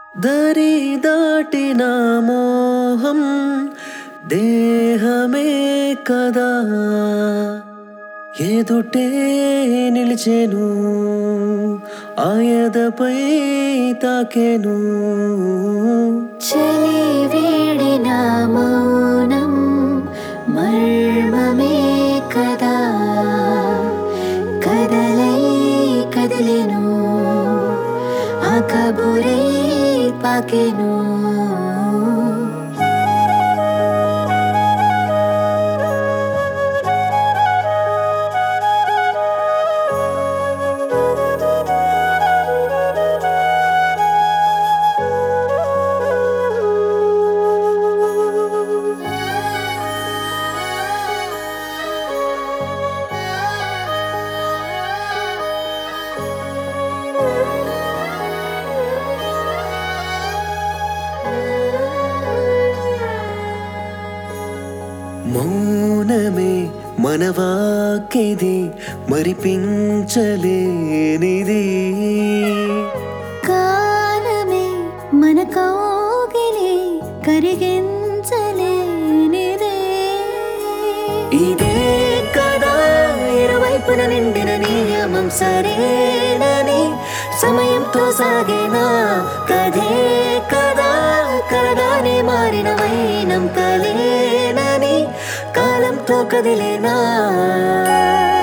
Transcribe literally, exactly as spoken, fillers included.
దరి దాటిన మోహం దేహమే కదా ఎదుటే నిలిచెను ఆయదపై తాకెను చలి వీడిన మౌనం మర్మమే కదా కదలై కదిలెను ఆ కబురే పాకెను మౌనమే మనవాకిది మరిపించలేనిది కాలమే మన కౌగిలి కరిగించలేనిదే ఇదే కదా ఇరువైపున నిండిన నియమం సరేనని సమయంతో సాగేనా కథే కదా కలగానే మారిన వైనం కలేనని కాలంతో కదిలేనా